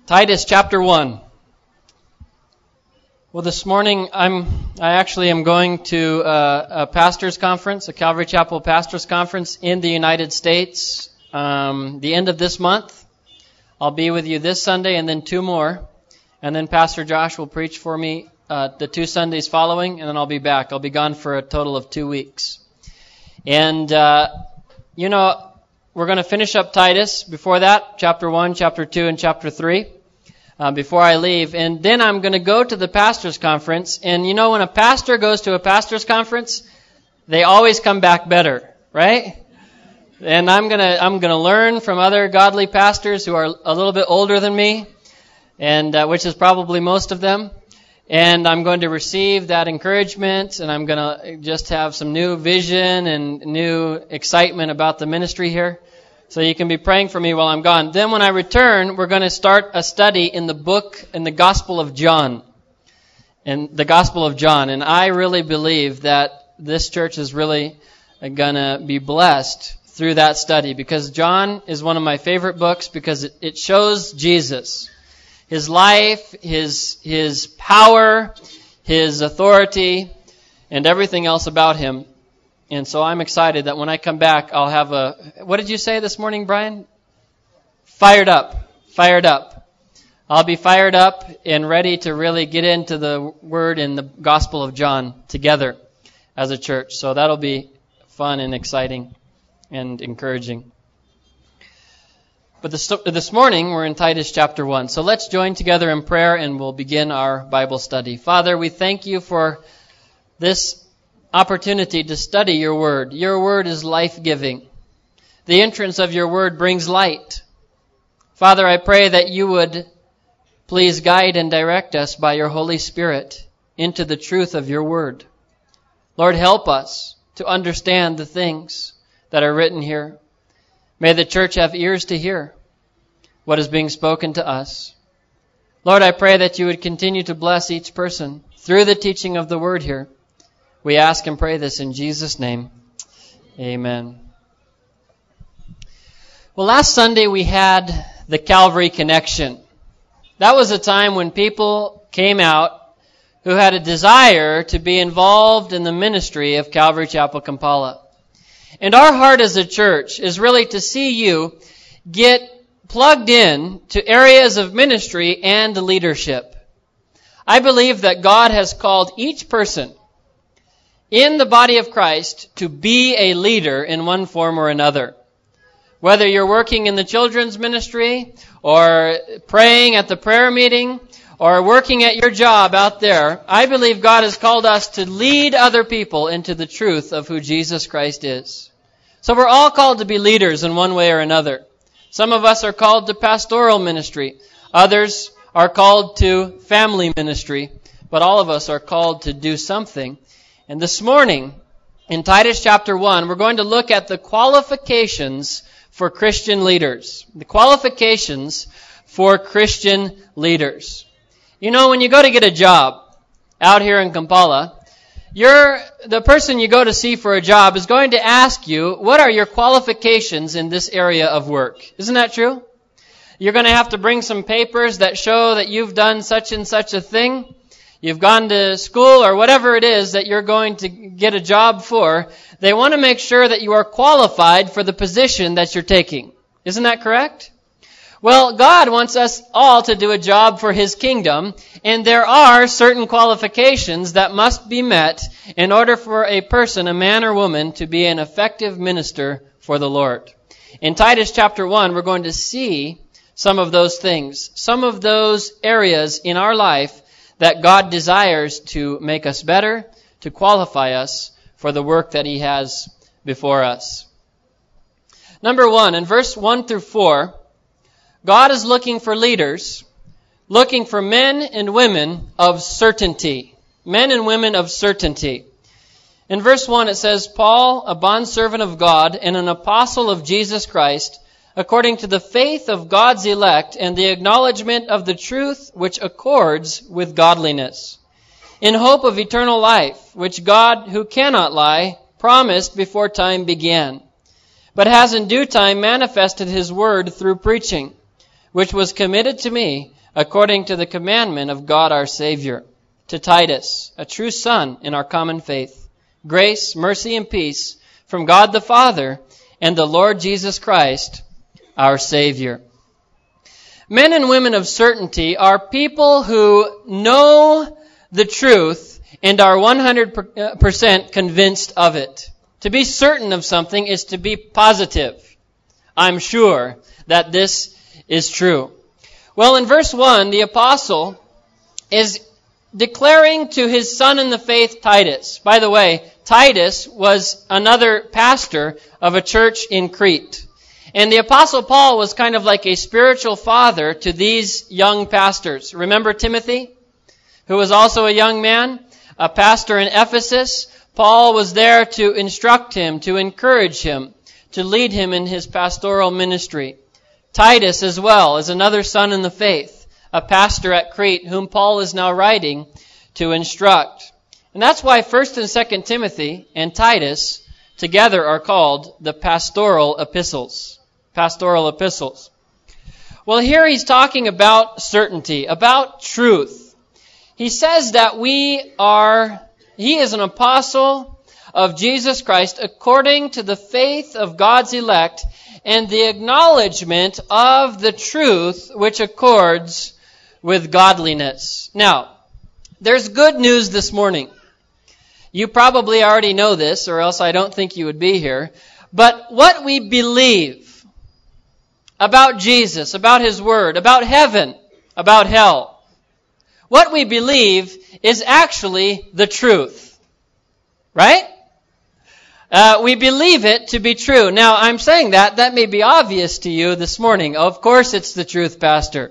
Titus chapter 1. Well, this morning I actually am going to a pastor's conference, a Calvary Chapel pastor's conference in the United States. The end of this month, I'll be with you this Sunday and then two more, and then Pastor Josh will preach for me the 2 Sundays following, and then I'll be back. I'll be gone for a total of 2 weeks. And we're going to finish up Titus before that, chapter 1, chapter 2, and chapter 3. Before I leave. And then I'm going to go to the pastor's conference. And you know, when a pastor goes to a pastor's conference, they always come back better, right? And I'm going to learn from other godly pastors who are a little bit older than me, and which is probably most of them. And I'm going to receive that encouragement, and I'm going to just have some new vision and new excitement about the ministry here. So you can be praying for me while I'm gone. Then when I return, we're going to start a study in the Gospel of John. In the Gospel of John. And I really believe that this church is really going to be blessed through that study, because John is one of my favorite books because it shows Jesus. His life, his power, his authority, and everything else about him. And so I'm excited that when I come back, I'll have what did you say this morning, Brian? Fired up. I'll be fired up and ready to really get into the Word and the Gospel of John together as a church. So that'll be fun and exciting and encouraging. But this morning, we're in Titus chapter 1. So let's join together in prayer and we'll begin our Bible study. Father, we thank you for this opportunity to study your word. Your word is life-giving. The entrance of your word brings light. Father, I pray that you would please guide and direct us by your Holy Spirit into the truth of your word. Lord, help us to understand the things that are written here. May the church have ears to hear what is being spoken to us. Lord, I pray that you would continue to bless each person through the teaching of the word here. We ask and pray this in Jesus' name. Amen. Well, last Sunday we had the Calvary Connection. That was a time when people came out who had a desire to be involved in the ministry of Calvary Chapel Kampala. And our heart as a church is really to see you get plugged in to areas of ministry and leadership. I believe that God has called each person in the body of Christ to be a leader in one form or another. Whether you're working in the children's ministry, or praying at the prayer meeting, or working at your job out there, I believe God has called us to lead other people into the truth of who Jesus Christ is. So we're all called to be leaders in one way or another. Some of us are called to pastoral ministry. Others are called to family ministry. But all of us are called to do something. And this morning, in Titus chapter 1, we're going to look at the qualifications for Christian leaders. The qualifications for Christian leaders. You know, when you go to get a job out here in Kampala, the person you go to see for a job is going to ask you, what are your qualifications in this area of work? Isn't that true? You're going to have to bring some papers that show that you've done such and such a thing. You've gone to school or whatever it is that you're going to get a job for. They want to make sure that you are qualified for the position that you're taking. Isn't that correct? Well, God wants us all to do a job for His kingdom, and there are certain qualifications that must be met in order for a person, a man or woman, to be an effective minister for the Lord. In Titus chapter 1, we're going to see some of those things, some of those areas in our life that God desires to make us better, to qualify us for the work that He has before us. Number 1, in verse 1 through 4, God is looking for leaders, looking for men and women of certainty. Men and women of certainty. In verse 1 it says, Paul, a bondservant of God and an apostle of Jesus Christ, according to the faith of God's elect and the acknowledgement of the truth which accords with godliness, in hope of eternal life, which God, who cannot lie, promised before time began, but has in due time manifested His word through preaching, which was committed to me according to the commandment of God our Savior. To Titus, a true son in our common faith, grace, mercy, and peace from God the Father and the Lord Jesus Christ, our Savior. Men and women of certainty are people who know the truth and are 100% convinced of it. To be certain of something is to be positive. I'm sure that this is true. Well, in verse 1, the apostle is declaring to his son in the faith, Titus. By the way, Titus was another pastor of a church in Crete. And the apostle Paul was kind of like a spiritual father to these young pastors. Remember Timothy, who was also a young man, a pastor in Ephesus? Paul was there to instruct him, to encourage him, to lead him in his pastoral ministry. Titus as well is another son in the faith, a pastor at Crete, whom Paul is now writing to instruct. And that's why 1st and 2nd Timothy and Titus together are called the pastoral epistles. Pastoral epistles. Well, here he's talking about certainty, about truth. He says that he is an apostle of Jesus Christ according to the faith of God's elect and the acknowledgement of the truth which accords with godliness. Now, there's good news this morning. You probably already know this, or else I don't think you would be here. But what we believe about Jesus, about His Word, about heaven, about hell, what we believe is actually the truth. Right? We believe it to be true. Now, I'm saying that may be obvious to you this morning. Of course it's the truth, Pastor.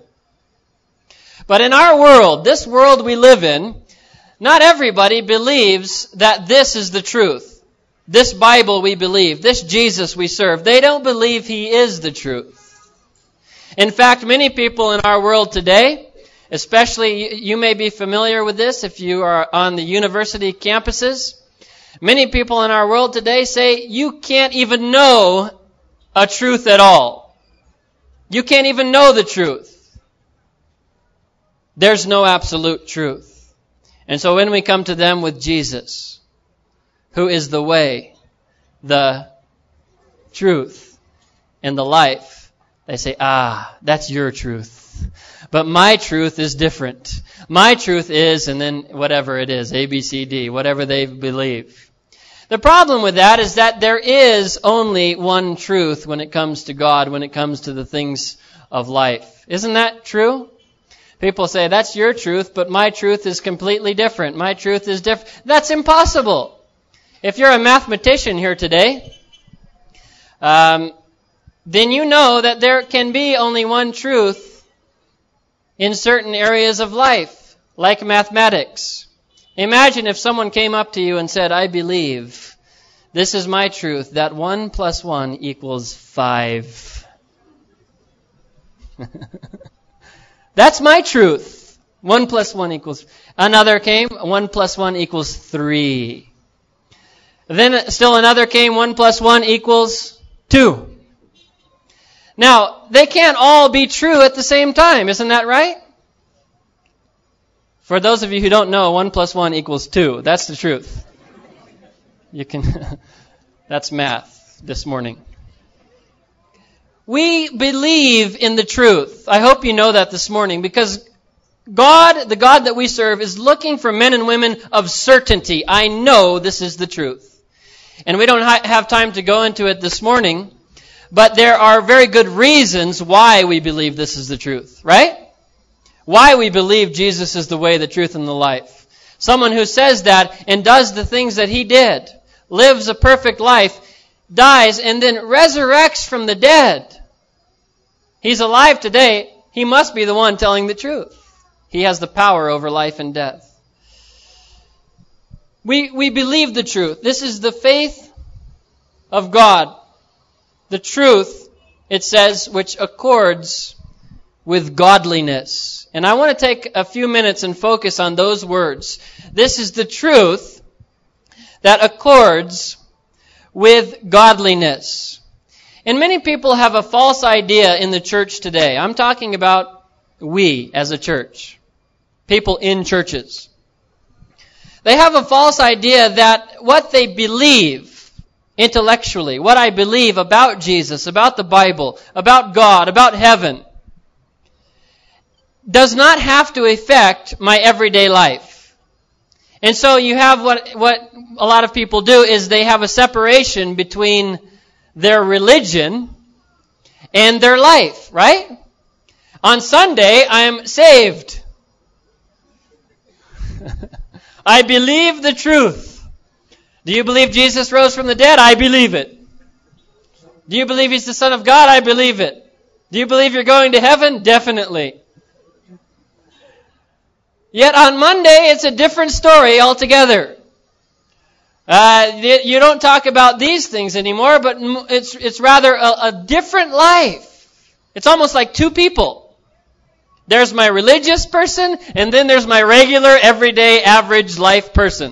But in our world, this world we live in, not everybody believes that this is the truth. This Bible we believe, this Jesus we serve, they don't believe He is the truth. In fact, many people in our world today, especially you may be familiar with this if you are on the university campuses, many people in our world today say you can't even know a truth at all. You can't even know the truth. There's no absolute truth. And so when we come to them with Jesus, who is the way, the truth, and the life, they say, that's your truth. But my truth is different. My truth is, and then whatever it is, A, B, C, D, whatever they believe. The problem with that is that there is only one truth when it comes to God, when it comes to the things of life. Isn't that true? People say, that's your truth, but my truth is completely different. My truth is different. That's impossible. If you're a mathematician here today, then you know that there can be only one truth in certain areas of life, like mathematics. Imagine if someone came up to you and said, I believe, this is my truth, that 1 + 1 = 5. That's my truth. 1 + 1 = Another came, 1 + 1 = 3. Then still another came, 1 + 1 = 2. Now, they can't all be true at the same time, isn't that right? For those of you who don't know, 1 + 1 = 2. That's the truth. You can, that's math this morning. We believe in the truth. I hope you know that this morning, because God, the God that we serve, is looking for men and women of certainty. I know this is the truth. And we don't have time to go into it this morning, but there are very good reasons why we believe this is the truth, right? Why we believe Jesus is the way, the truth, and the life. Someone who says that and does the things that He did, lives a perfect life, dies, and then resurrects from the dead. He's alive today. He must be the one telling the truth. He has the power over life and death. We believe the truth. This is the faith of God. The truth, it says, which accords with godliness. And I want to take a few minutes and focus on those words. This is the truth that accords with godliness. And many people have a false idea in the church today. I'm talking about We, as a church. People in churches. They have a false idea that what they believe intellectually, what I believe about Jesus, about the Bible, about God, about heaven, does not have to affect my everyday life. And so you have what a lot of people do is they have a separation between their religion and their life, right? On Sunday, I am saved. I believe the truth. Do you believe Jesus rose from the dead? I believe it. Do you believe He's the Son of God? I believe it. Do you believe you're going to heaven? Definitely. Yet on Monday, it's a different story altogether. You don't talk about these things anymore, but it's rather a different life. It's almost like two people. There's my religious person, and then there's my regular, everyday, average life person.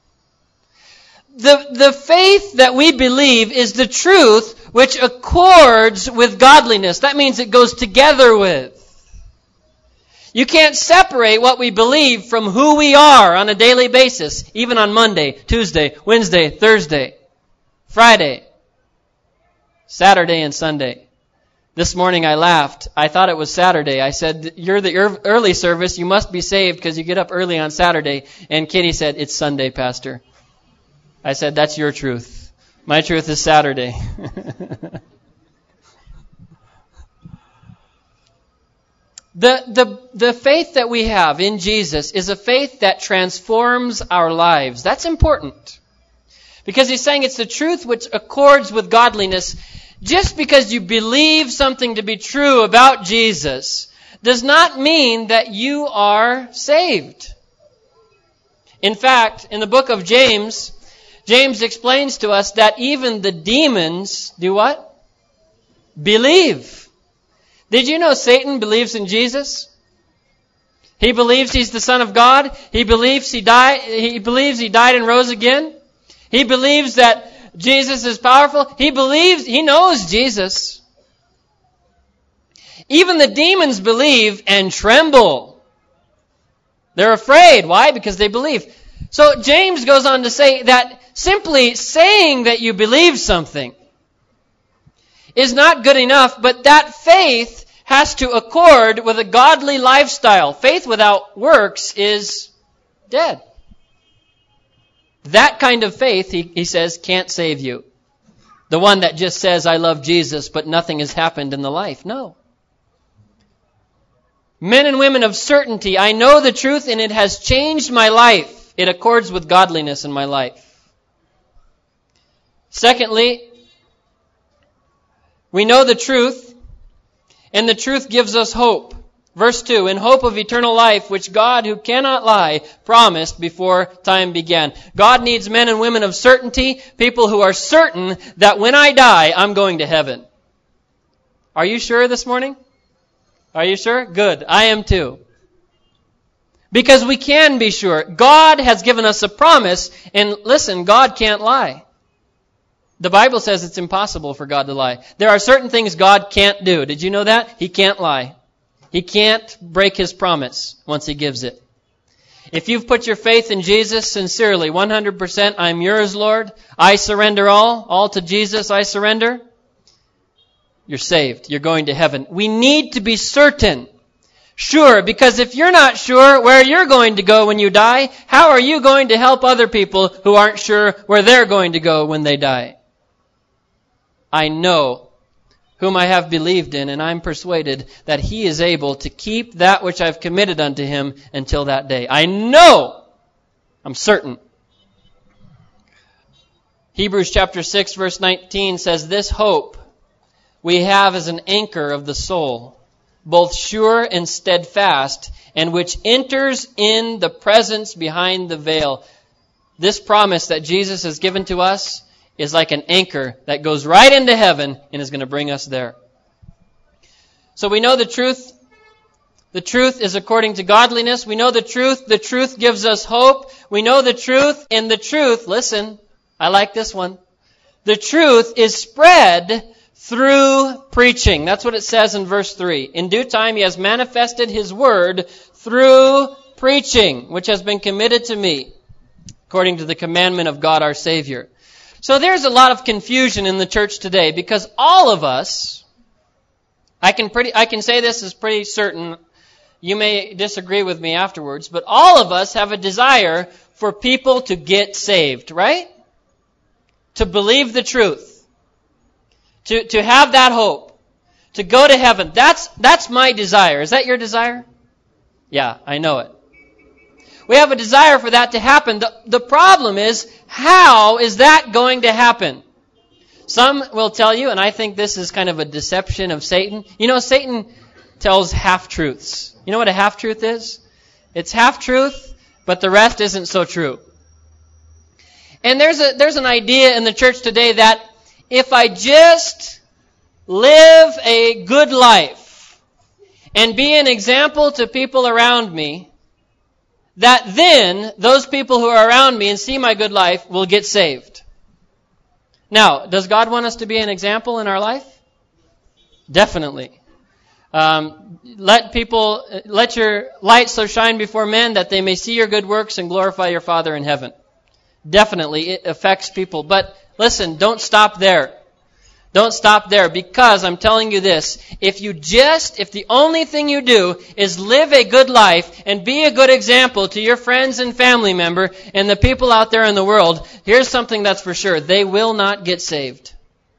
The faith that we believe is the truth which accords with godliness. That means it goes together with. You can't separate what we believe from who we are on a daily basis, even on Monday, Tuesday, Wednesday, Thursday, Friday, Saturday, and Sunday. This morning I laughed. I thought it was Saturday. I said, you're the early service. You must be saved because you get up early on Saturday. And Kitty said, it's Sunday, Pastor. I said, that's your truth. My truth is Saturday. The faith that we have in Jesus is a faith that transforms our lives. That's important. Because he's saying it's the truth which accords with godliness. Just because you believe something to be true about Jesus does not mean that you are saved. In fact, in the book of James, James explains to us that even the demons do what? Believe. Did you know Satan believes in Jesus? He believes he's the Son of God. He believes he died and rose again. He believes that Jesus is powerful. He knows Jesus. Even the demons believe and tremble. They're afraid. Why? Because they believe. So James goes on to say that simply saying that you believe something is not good enough, but that faith has to accord with a godly lifestyle. Faith without works is dead. That kind of faith, he says, can't save you. The one that just says, I love Jesus, but nothing has happened in the life. No. Men and women of certainty, I know the truth and it has changed my life. It accords with godliness in my life. Secondly, we know the truth, and the truth gives us hope. Verse 2, in hope of eternal life, which God, who cannot lie, promised before time began. God needs men and women of certainty, people who are certain that when I die, I'm going to heaven. Are you sure this morning? Are you sure? Good. I am too. Because we can be sure. God has given us a promise, and listen, God can't lie. The Bible says it's impossible for God to lie. There are certain things God can't do. Did you know that? He can't lie. He can't break His promise once He gives it. If you've put your faith in Jesus sincerely, 100%, I'm yours, Lord. I surrender all to Jesus I surrender. You're saved. You're going to heaven. We need to be certain. Sure, because if you're not sure where you're going to go when you die, how are you going to help other people who aren't sure where they're going to go when they die? I know whom I have believed in, and I'm persuaded that He is able to keep that which I've committed unto Him until that day. I know. I'm certain. Hebrews chapter 6 verse 19 says, this hope we have as an anchor of the soul, both sure and steadfast, and which enters in the presence behind the veil. This promise that Jesus has given to us is like an anchor that goes right into heaven and is going to bring us there. So we know the truth. The truth is according to godliness. We know the truth. The truth gives us hope. We know the truth, and the truth, listen, I like this one. The truth is spread through preaching. That's what it says in verse 3. In due time he has manifested his word through preaching, which has been committed to me, according to the commandment of God our Savior. So there's a lot of confusion in the church today because all of us, I can say this is pretty certain. You may disagree with me afterwards, but all of us have a desire for people to get saved, right? To believe the truth. To have that hope. To go to heaven. That's my desire. Is that your desire? Yeah, I know it. We have a desire for that to happen. The problem is, how is that going to happen? Some will tell you, and I think this is kind of a deception of Satan. You know, Satan tells half-truths. You know what a half-truth is? It's half-truth, but the rest isn't so true. And there's an idea in the church today that if I just live a good life and be an example to people around me, that then those people who are around me and see my good life will get saved. Now, does God want us to be an example in our life? Definitely. Let your light so shine before men that they may see your good works and glorify your Father in heaven. Definitely, it affects people. But listen, don't stop there. Don't stop there, because I'm telling you this, if the only thing you do is live a good life and be a good example to your friends and family member and the people out there in the world, here's something that's for sure, they will not get saved.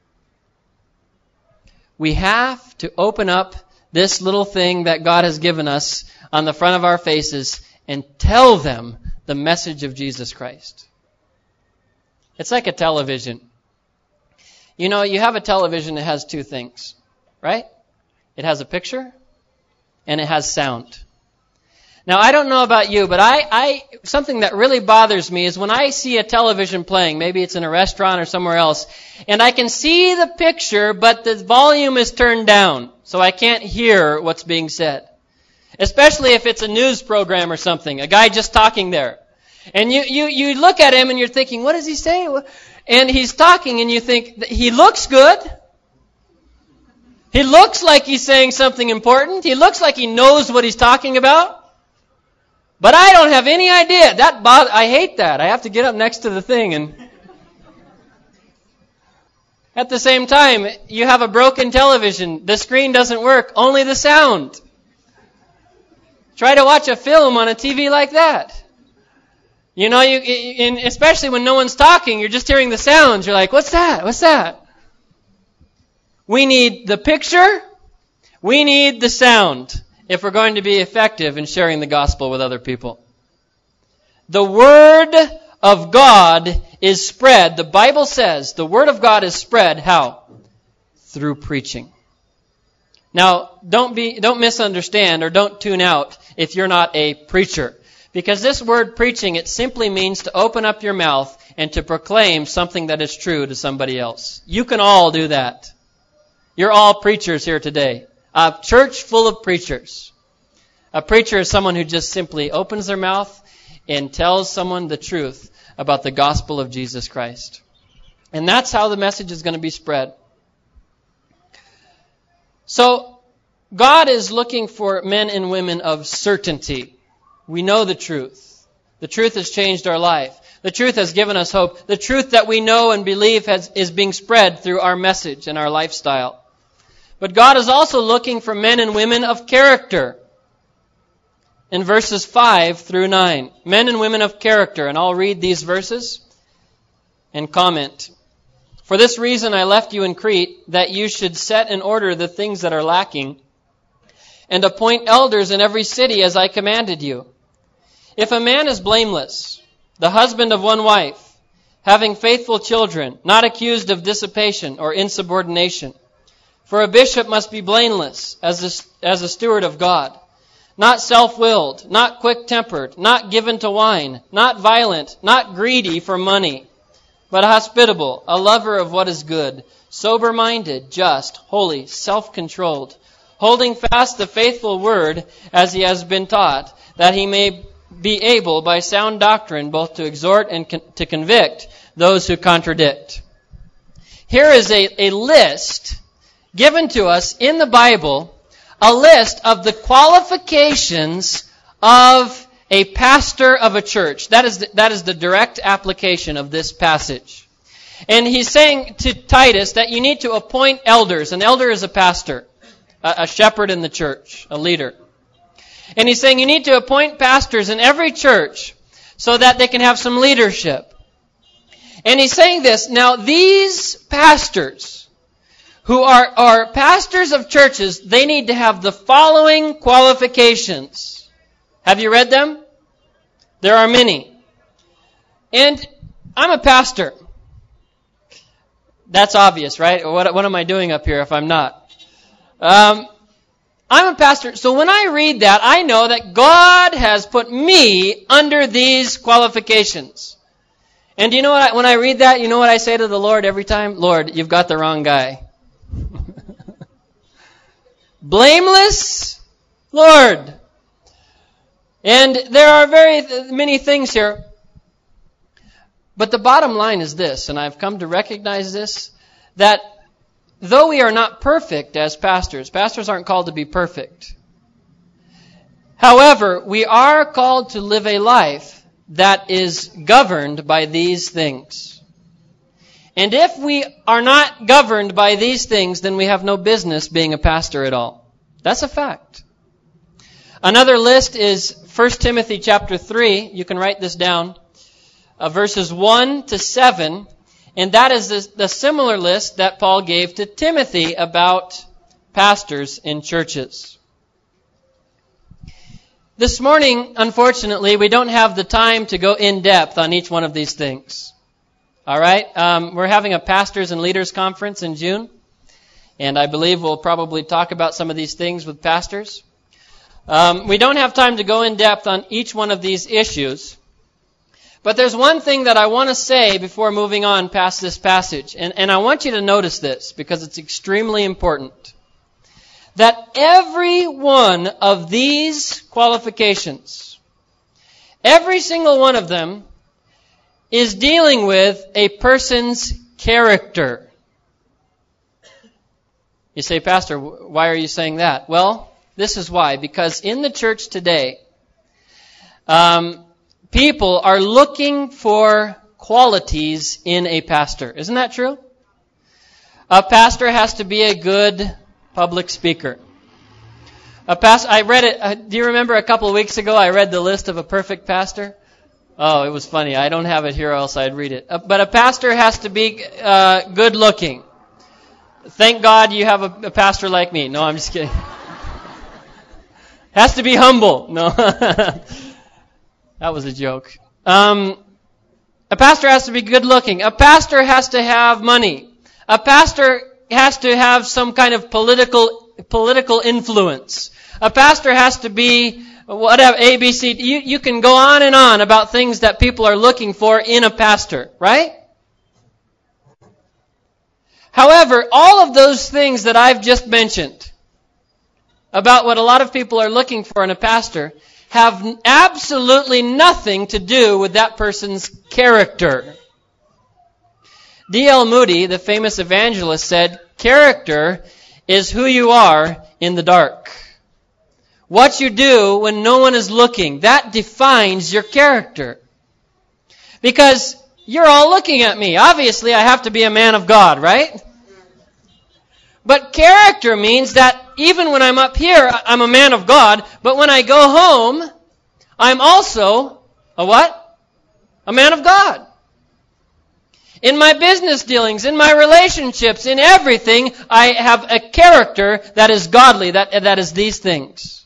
We have to open up this little thing that God has given us on the front of our faces and tell them the message of Jesus Christ. It's like a television. You know, you have a television that has two things, right? It has a picture and it has sound. Now, I don't know about you, but something that really bothers me is when I see a television playing, maybe it's in a restaurant or somewhere else, and I can see the picture, but the volume is turned down, so I can't hear what's being said. Especially if it's a news program or something, a guy just talking there. And you look at him and you're thinking, what does he say? And he's talking and you think, he looks good. He looks like he's saying something important. He looks like he knows what he's talking about. But I don't have any idea. I hate that. I have to get up next to the thing and... At the same time, you have a broken television. The screen doesn't work, only the sound. Try to watch a film on a TV like that. You know, especially when no one's talking, you're just hearing the sounds. You're like, what's that? What's that? We need the picture. We need the sound if we're going to be effective in sharing the gospel with other people. The Word of God is spread. The Bible says the Word of God is spread. How? Through preaching. Now, don't misunderstand or don't tune out if you're not a preacher. Because this word preaching, it simply means to open up your mouth and to proclaim something that is true to somebody else. You can all do that. You're all preachers here today. A church full of preachers. A preacher is someone who just simply opens their mouth and tells someone the truth about the gospel of Jesus Christ. And that's how the message is going to be spread. So, God is looking for men and women of certainty. We know the truth. The truth has changed our life. The truth has given us hope. The truth that we know and believe is being spread through our message and our lifestyle. But God is also looking for men and women of character. In verses 5 through 9. Men and women of character. And I'll read these verses and comment. For this reason I left you in Crete, that you should set in order the things that are lacking, and appoint elders in every city as I commanded you. If a man is blameless, the husband of one wife, having faithful children, not accused of dissipation or insubordination. For a bishop must be blameless as a steward of God, not self-willed, not quick-tempered, not given to wine, not violent, not greedy for money, but hospitable, a lover of what is good, sober-minded, just, holy, self-controlled, holding fast the faithful word as he has been taught, that he may be able by sound doctrine both to exhort and to convict those who contradict. Here is a list given to us in the Bible a list of the qualifications of a pastor of a church. That is the direct application of this passage. And he's saying to Titus that you need to appoint elders. An elder is a pastor, a shepherd in the church, a leader. And he's saying you need to appoint pastors in every church so that they can have some leadership. And he's saying this, now these pastors who are pastors of churches, they need to have the following qualifications. Have you read them? There are many. And I'm a pastor. That's obvious, right? What am I doing up here if I'm not? I'm a pastor. So when I read that, I know that God has put me under these qualifications. And do you know what? When I read that, you know what I say to the Lord every time? Lord, you've got the wrong guy. Blameless, Lord. And there are very many things here. But the bottom line is this, and I've come to recognize this, that though we are not perfect as pastors aren't called to be perfect. However, we are called to live a life that is governed by these things. And if we are not governed by these things, then we have no business being a pastor at all. That's a fact. Another list is 1 Timothy chapter 3. You can write this down. Verses 1 to 7. And that is the similar list that Paul gave to Timothy about pastors in churches. This morning, unfortunately, we don't have the time to go in depth on each one of these things. All right? We're having a pastors and leaders conference in June. And I believe we'll probably talk about some of these things with pastors. We don't have time to go in depth on each one of these issues. But there's one thing that I want to say before moving on past this passage. And I want you to notice this because it's extremely important. That every one of these qualifications, every single one of them, is dealing with a person's character. You say, Pastor, why are you saying that? Well, this is why. Because in the church today, people are looking for qualities in a pastor. Isn't that true? A pastor has to be a good public speaker. I read it. Do you remember a couple of weeks ago I read the list of a perfect pastor? Oh, it was funny. I don't have it here, or else I'd read it. But a pastor has to be good looking. Thank God you have a pastor like me. No, I'm just kidding. Has to be humble. No. That was a joke. A pastor has to be good looking. A pastor has to have money. A pastor has to have some kind of political influence. A pastor has to be whatever, A, B, C. You can go on and on about things that people are looking for in a pastor, right? However, all of those things that I've just mentioned about what a lot of people are looking for in a pastor have absolutely nothing to do with that person's character. D.L. Moody, the famous evangelist, said, character is who you are in the dark. What you do when no one is looking, that defines your character. Because you're all looking at me. Obviously, I have to be a man of God, right? But character means that even when I'm up here, I'm a man of God, but when I go home, I'm also a what? A man of God. In my business dealings, in my relationships, in everything, I have a character that is godly, that is these things.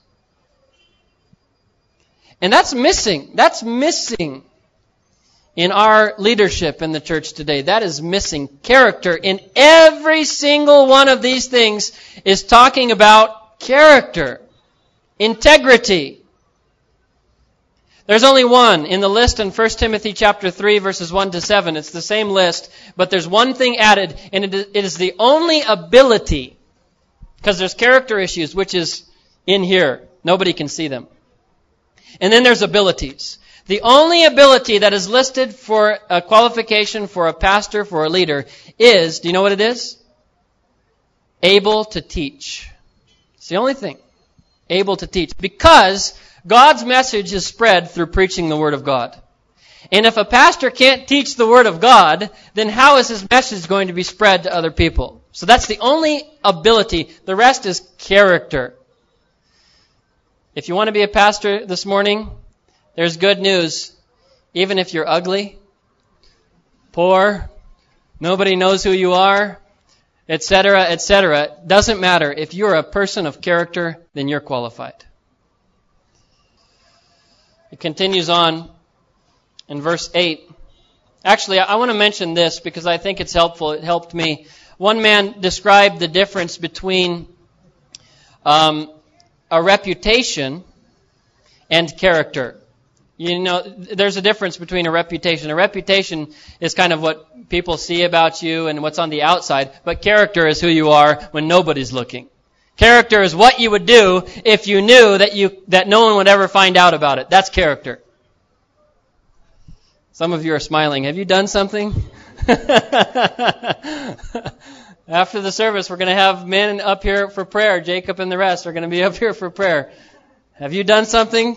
And that's missing. That's missing in our leadership in the church today. That is missing. Character in every single one of these things is talking about character, integrity. There's only one in the list in 1 Timothy chapter 3, verses 1 to 7. It's the same list, but there's one thing added, and it is the only ability, because there's character issues, which is in here. Nobody can see them. And then there's abilities. The only ability that is listed for a qualification for a pastor, for a leader, is, do you know what it is? able to teach. It's the only thing. Able to teach. Because God's message is spread through preaching the Word of God. And if a pastor can't teach the Word of God, then how is his message going to be spread to other people? So that's the only ability. The rest is character. If you want to be a pastor this morning, there's good news. Even if you're ugly, poor, nobody knows who you are, etc., doesn't matter. If you're a person of character, then you're qualified. It continues on in verse 8. Actually, I want to mention this because I think it's helpful. It helped me. One man described the difference between a reputation and character. You know, there's a difference between a reputation. A reputation is kind of what people see about you and what's on the outside, but character is who you are when nobody's looking. Character is what you would do if you knew that no one would ever find out about it. That's character. Some of you are smiling. Have you done something? After the service, we're going to have men up here for prayer. Jacob and the rest are going to be up here for prayer. Have you done something?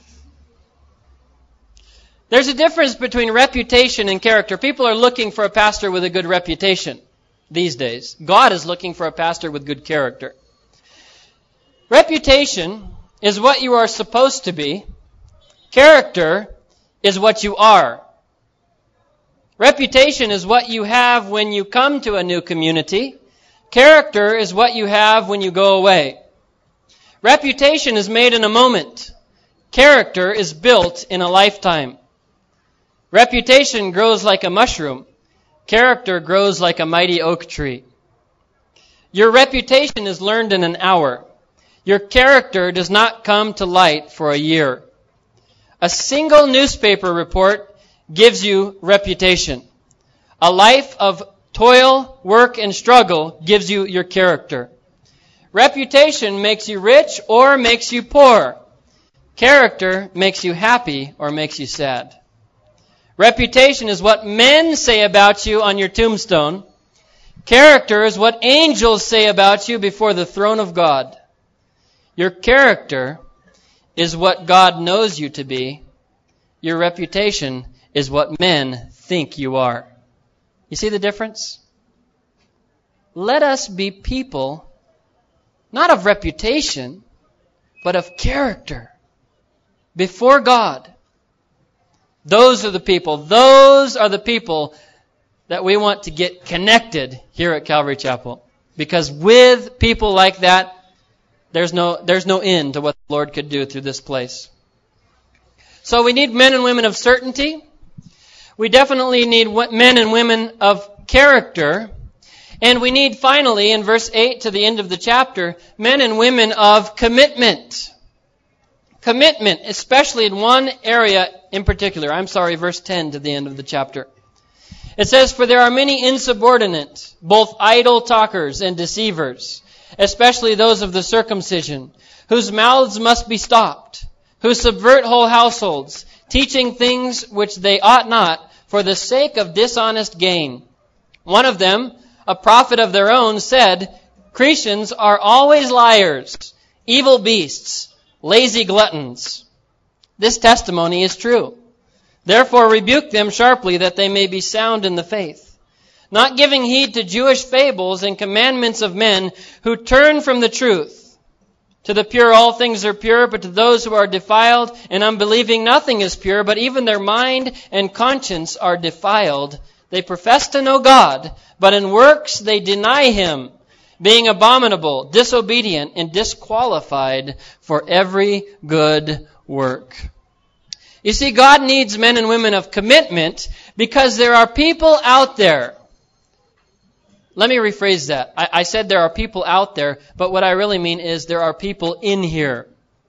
There's a difference between reputation and character. People are looking for a pastor with a good reputation these days. God is looking for a pastor with good character. Reputation is what you are supposed to be. Character is what you are. Reputation is what you have when you come to a new community. Character is what you have when you go away. Reputation is made in a moment. Character is built in a lifetime. Reputation grows like a mushroom. Character grows like a mighty oak tree. Your reputation is learned in an hour. Your character does not come to light for a year. A single newspaper report gives you reputation. A life of toil, work, and struggle gives you your character. Reputation makes you rich or makes you poor. Character makes you happy or makes you sad. Reputation is what men say about you on your tombstone. Character is what angels say about you before the throne of God. Your character is what God knows you to be. Your reputation is what men think you are. You see the difference? Let us be people, not of reputation, but of character before God. Those are the people that we want to get connected here at Calvary Chapel. Because with people like that, there's no end to what the Lord could do through this place. So we need men and women of certainty. We definitely need men and women of character. And we need, finally, in verse 8 to the end of the chapter, men and women of commitment. Commitment, especially in one area in particular. Verse 10 to the end of the chapter. It says, "For there are many insubordinate, both idle talkers and deceivers, especially those of the circumcision, whose mouths must be stopped, who subvert whole households, teaching things which they ought not, for the sake of dishonest gain. One of them, a prophet of their own, said, 'Cretans are always liars, evil beasts, lazy gluttons.' This testimony is true. Therefore rebuke them sharply, that they may be sound in the faith, not giving heed to Jewish fables and commandments of men who turn from the truth. To the pure all things are pure, but to those who are defiled and unbelieving nothing is pure, but even their mind and conscience are defiled. They profess to know God, but in works they deny Him, being abominable, disobedient, and disqualified for every good work." You see, God needs men and women of commitment because there are people out there. Let me rephrase that. I said there are people out there, but what I really mean is there are people in here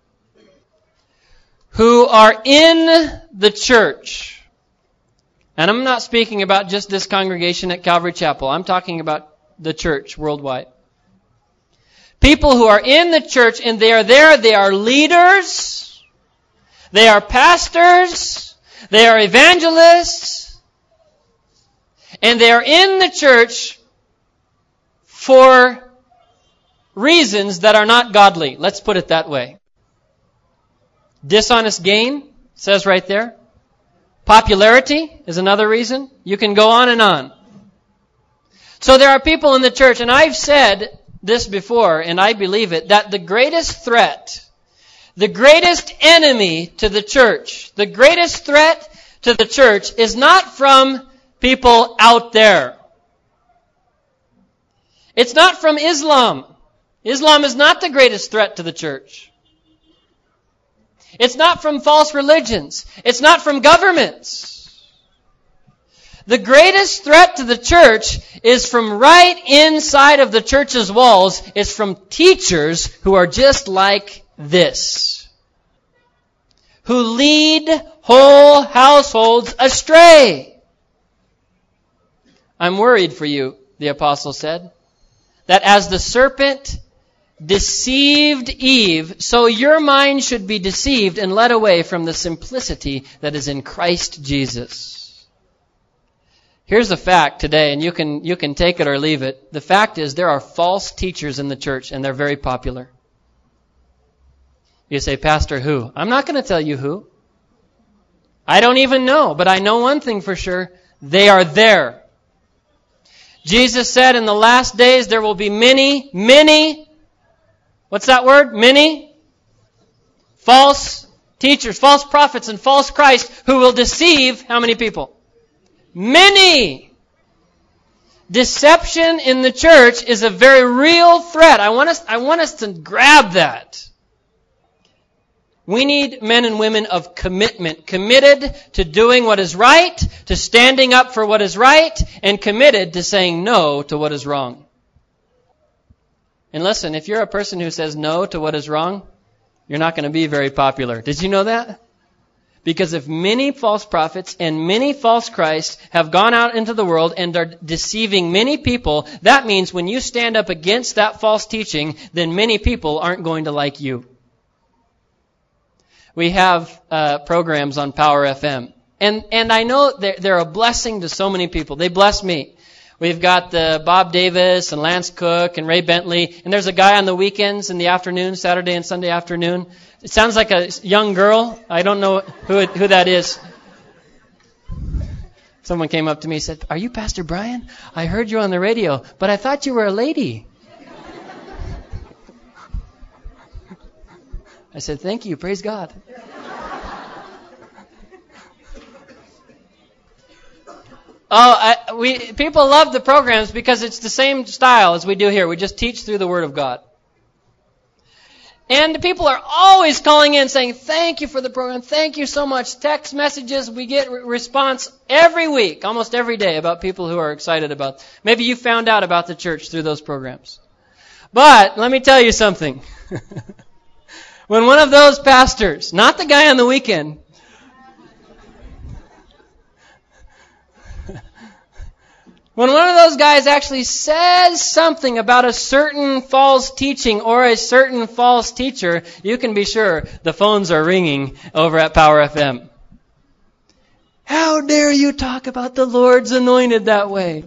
who are in the church. And I'm not speaking about just this congregation at Calvary Chapel. I'm talking about the church worldwide. People who are in the church and they are there, they are leaders, they are pastors, they are evangelists, and they are in the church for reasons that are not godly. Let's put it that way. Dishonest gain, says right there. Popularity is another reason. You can go on and on. So there are people in the church, and I've said this before, and I believe it, that the greatest threat, the greatest enemy to the church, the greatest threat to the church is not from people out there. It's not from Islam. Islam is not the greatest threat to the church. It's not from false religions. It's not from governments. The greatest threat to the church is from right inside of the church's walls. It's from teachers who are just like this, who lead whole households astray. I'm worried for you, the apostle said, that as the serpent deceived Eve, so your mind should be deceived and led away from the simplicity that is in Christ Jesus. Here's the fact today, and you can take it or leave it. The fact is there are false teachers in the church, and they're very popular. You say, Pastor, who? I'm not going to tell you who. I don't even know, but I know one thing for sure. They are there. Jesus said in the last days there will be many, what's that word? Many false teachers, false prophets, and false Christ who will deceive how many people? Many. Deception in the church is a very real threat. I want us to grab that. We need men and women of commitment, committed to doing what is right, to standing up for what is right, and committed to saying no to what is wrong. And listen, if you're a person who says no to what is wrong, you're not going to be very popular. Did you know that? Because if many false prophets and many false Christs have gone out into the world and are deceiving many people, that means when you stand up against that false teaching, then many people aren't going to like you. We have programs on Power FM. And I know they're a blessing to so many people. They bless me. We've got Bob Davis and Lance Cook and Ray Bentley. And there's a guy on the weekends in the afternoon, Saturday and Sunday afternoon. It sounds like a young girl. I don't know who that is. Someone came up to me and said, "Are you Pastor Brian? I heard you on the radio, but I thought you were a lady." I said, "Thank you. Praise God." People love the programs because it's the same style as we do here. We just teach through the Word of God. And people are always calling in saying, "Thank you for the program. Thank you so much." Text messages, we get response every week, almost every day, about people who are excited about. Maybe you found out about the church through those programs. But let me tell you something. When one of those pastors, not the guy on the weekend, when one of those guys actually says something about a certain false teaching or a certain false teacher, you can be sure the phones are ringing over at Power FM. How dare you talk about the Lord's anointed that way?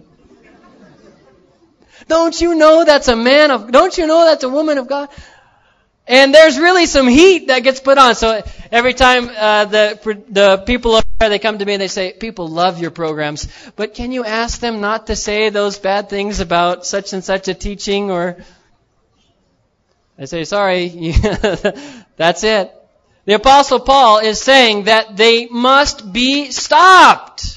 Don't you know that's a man of, don't you know that's a woman of God? And there's really some heat that gets put on. So every time the people over there, they come to me and they say, "People love your programs, but can you ask them not to say those bad things about such and such a teaching?" Or I say, "Sorry, that's it." The Apostle Paul is saying that they must be stopped.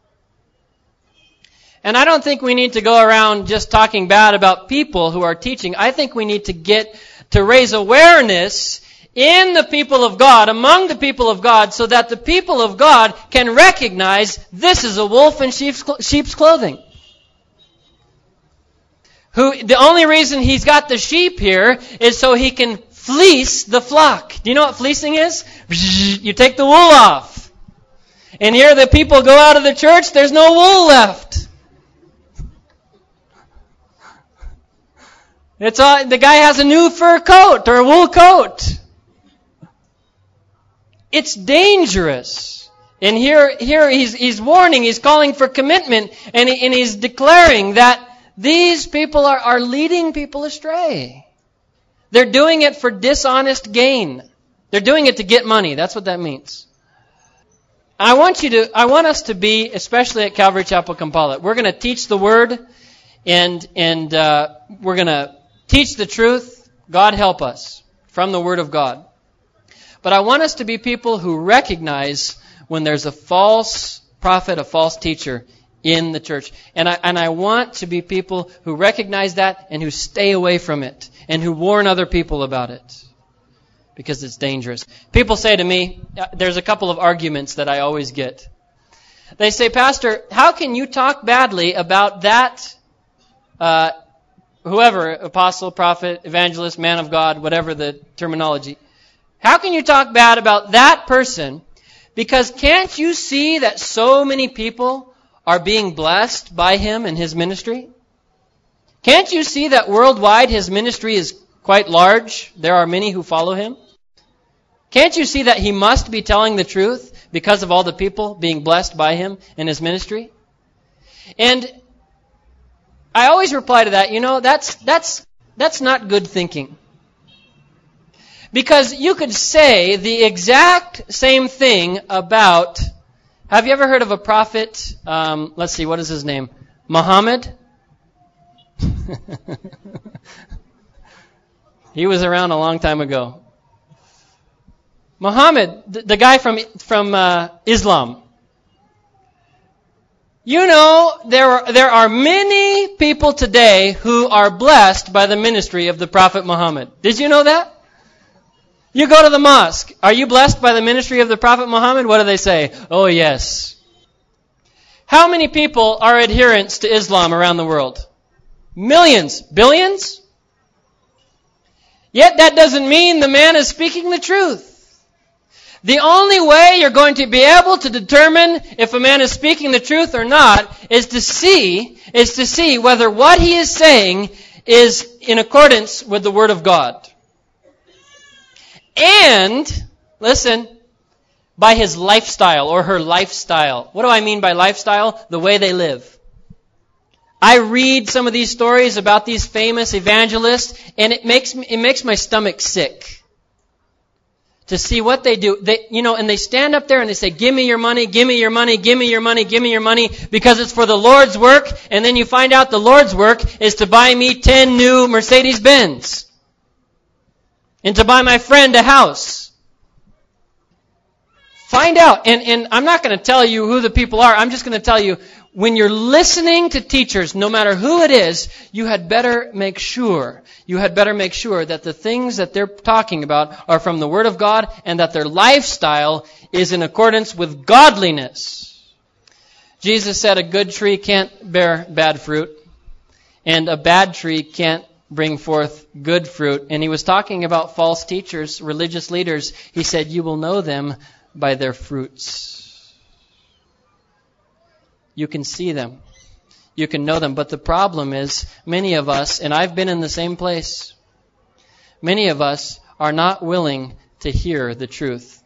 And I don't think we need to go around just talking bad about people who are teaching. I think we need to raise awareness in the people of God, among the people of God, so that the people of God can recognize this is a wolf in sheep's clothing. The only reason he's got the sheep here is so he can fleece the flock. Do you know what fleecing is? You take the wool off. And here the people go out of the church, there's no wool left. The guy has a new fur coat or a wool coat. It's dangerous. And here he's warning, he's calling for commitment, and he's declaring that these people are leading people astray. They're doing it for dishonest gain. They're doing it to get money. That's what that means. I want us to be, especially at Calvary Chapel Kampala, we're going to teach the Word and we're going to teach the truth. God help us from the Word of God. But I want us to be people who recognize when there's a false prophet, a false teacher in the church. And I want to be people who recognize that and who stay away from it and who warn other people about it because it's dangerous. People say to me, there's a couple of arguments that I always get. They say, Pastor, how can you talk badly about that whoever, apostle, prophet, evangelist, man of God, whatever the terminology, how can you talk bad about that person? Because can't you see that so many people are being blessed by him and his ministry? Can't you see that worldwide his ministry is quite large? There are many who follow him. Can't you see that he must be telling the truth because of all the people being blessed by him and his ministry? And I always reply to that, that's not good thinking. Because you could say the exact same thing about, have you ever heard of a prophet, let's see, what is his name? Muhammad? He was around a long time ago. Muhammad, the guy from Islam. You know, there are many people today who are blessed by the ministry of the Prophet Muhammad. Did you know that? You go to the mosque. Are you blessed by the ministry of the Prophet Muhammad? What do they say? Oh, yes. How many people are adherents to Islam around the world? Millions. Billions? Yet that doesn't mean the man is speaking the truth. The only way you're going to be able to determine if a man is speaking the truth or not is to see whether what he is saying is in accordance with the Word of God. And, listen, by his lifestyle or her lifestyle. What do I mean by lifestyle? The way they live. I read some of these stories about these famous evangelists, and it makes my stomach sick to see what they do. And they stand up there and they say, "Give me your money, give me your money, give me your money, give me your money," because it's for the Lord's work. And then you find out the Lord's work is to buy me 10 new Mercedes-Benz. And to buy my friend a house. Find out. And I'm not going to tell you who the people are. I'm just going to tell you, when you're listening to teachers, no matter who it is, you had better make sure that the things that they're talking about are from the Word of God and that their lifestyle is in accordance with godliness. Jesus said a good tree can't bear bad fruit, and a bad tree can't bring forth good fruit. And he was talking about false teachers, religious leaders. He said, you will know them by their fruits. You can see them. You can know them. But the problem is, many of us, and I've been in the same place, many of us are not willing to hear the truth.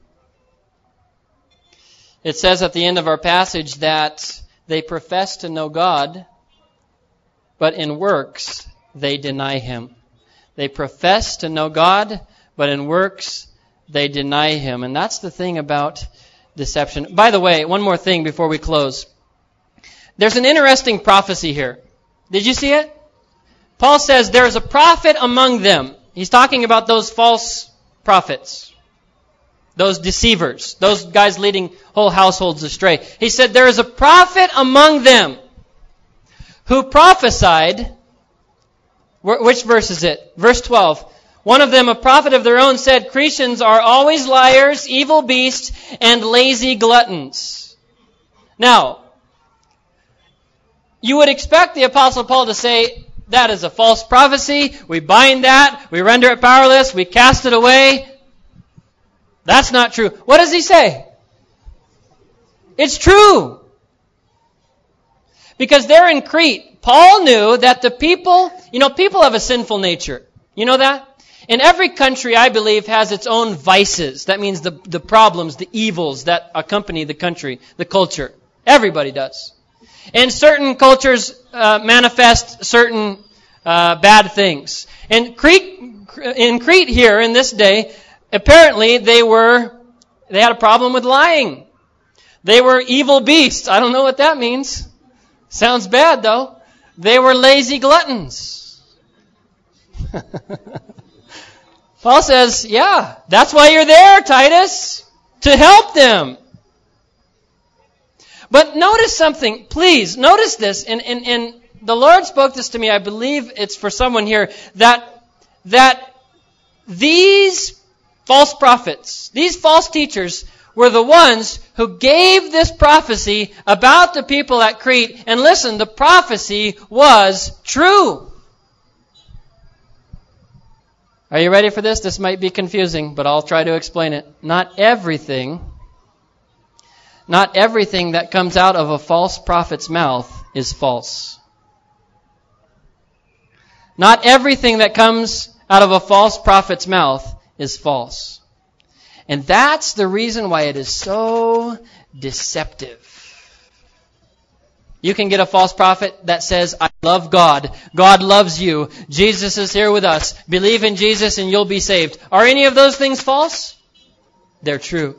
It says at the end of our passage that they profess to know God, but in works they deny Him. They profess to know God, but in works they deny Him. And that's the thing about deception. By the way, one more thing before we close. There's an interesting prophecy here. Did you see it? Paul says there is a prophet among them. He's talking about those false prophets, those deceivers, those guys leading whole households astray. He said there is a prophet among them who prophesied. Which verse is it? Verse 12. One of them, a prophet of their own, said, Cretans are always liars, evil beasts, and lazy gluttons. Now, you would expect the Apostle Paul to say, that is a false prophecy. We bind that. We render it powerless. We cast it away. That's not true. What does he say? It's true. Because they're in Crete. Paul knew that the people have a sinful nature. You know that? And every country, I believe, has its own vices. That means the problems, the evils that accompany the country, the culture. Everybody does. And certain cultures manifest certain bad things. And in Crete here in this day, apparently they had a problem with lying. They were evil beasts. I don't know what that means. Sounds bad though. They were lazy gluttons. Paul says, yeah, that's why you're there, Titus, to help them. But notice something, please. Notice this, and the Lord spoke this to me. I believe it's for someone here, that these false prophets, these false teachers, were the ones who gave this prophecy about the people at Crete. And listen, the prophecy was true. Are you ready for this? This might be confusing, but I'll try to explain it. Not everything that comes out of a false prophet's mouth is false. Not everything that comes out of a false prophet's mouth is false. And that's the reason why it is so deceptive. You can get a false prophet that says, I love God. God loves you. Jesus is here with us. Believe in Jesus and you'll be saved. Are any of those things false? They're true.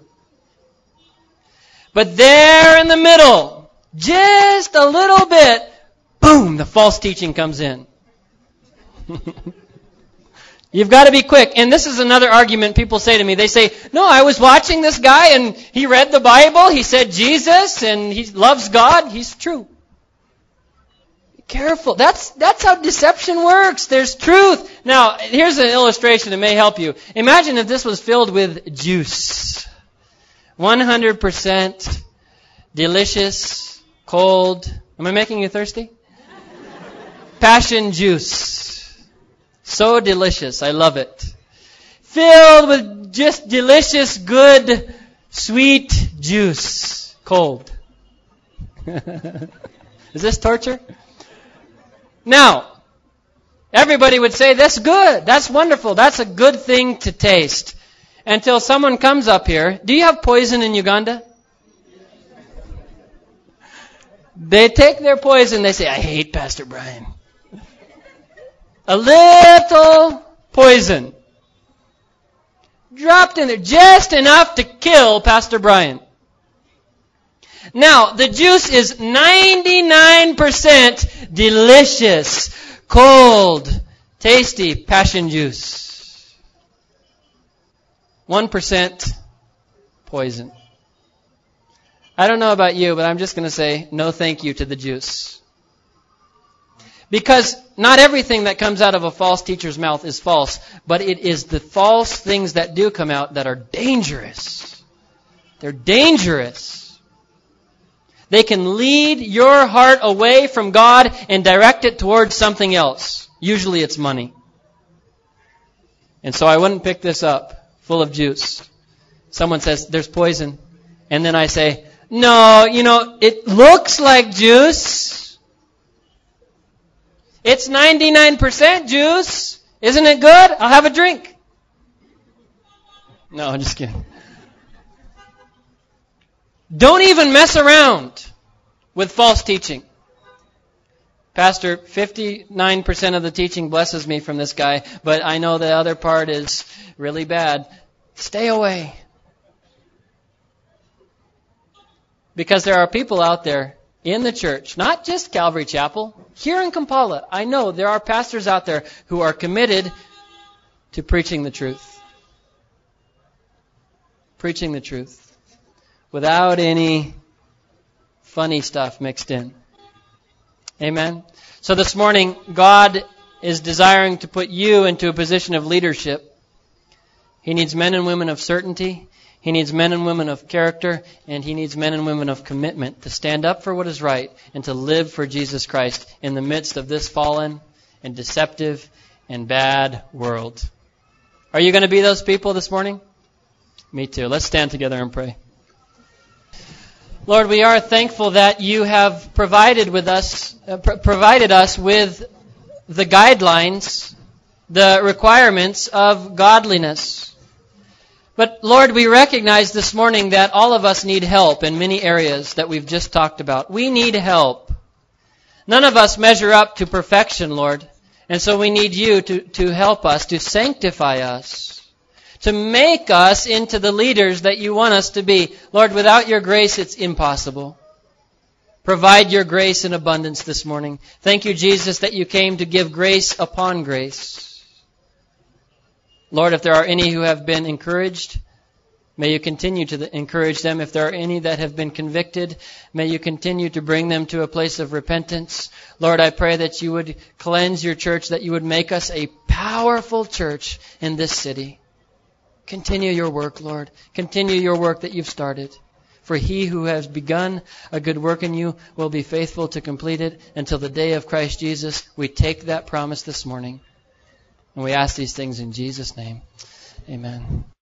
But there in the middle, just a little bit, boom, the false teaching comes in. You've got to be quick. And this is another argument people say to me. They say, no, I was watching this guy and he read the Bible. He said Jesus and he loves God. He's true. Be careful. That's how deception works. There's truth. Now, here's an illustration that may help you. Imagine if this was filled with juice. 100% delicious, cold. Am I making you thirsty? Passion juice. So delicious. I love it. Filled with just delicious, good, sweet juice. Cold. Is this torture? Now, everybody would say, that's good. That's wonderful. That's a good thing to taste. Until someone comes up here. Do you have poison in Uganda? They take their poison. They say, I hate Pastor Brian. A little poison. Dropped in there. Just enough to kill Pastor Brian. Now, the juice is 99% delicious, cold, tasty passion juice. 1% poison. I don't know about you, but I'm just going to say no thank you to the juice. Because not everything that comes out of a false teacher's mouth is false, but it is the false things that do come out that are dangerous. They're dangerous. They can lead your heart away from God and direct it towards something else. Usually it's money. And so I wouldn't pick this up full of juice. Someone says, there's poison. And then I say, no, it looks like juice. It's 99% juice. Isn't it good? I'll have a drink. No, I'm just kidding. Don't even mess around with false teaching. Pastor, 59% of the teaching blesses me from this guy, but I know the other part is really bad. Stay away. Because there are people out there in the church, not just Calvary Chapel, here in Kampala, I know there are pastors out there who are committed to preaching the truth. Preaching the truth. Without any funny stuff mixed in. Amen? So this morning, God is desiring to put you into a position of leadership. He needs men and women of certainty. He needs men and women of character, and He needs men and women of commitment to stand up for what is right and to live for Jesus Christ in the midst of this fallen and deceptive and bad world. Are you going to be those people this morning? Me too. Let's stand together and pray. Lord, we are thankful that You have provided us with the guidelines, the requirements of godliness. But Lord, we recognize this morning that all of us need help in many areas that we've just talked about. We need help. None of us measure up to perfection, Lord. And so we need you to help us, to sanctify us, to make us into the leaders that you want us to be. Lord, without your grace, it's impossible. Provide your grace in abundance this morning. Thank you, Jesus, that you came to give grace upon grace. Lord, if there are any who have been encouraged, may you continue to encourage them. If there are any that have been convicted, may you continue to bring them to a place of repentance. Lord, I pray that you would cleanse your church, that you would make us a powerful church in this city. Continue your work, Lord. Continue your work that you've started. For he who has begun a good work in you will be faithful to complete it until the day of Christ Jesus. We take that promise this morning. And we ask these things in Jesus' name. Amen.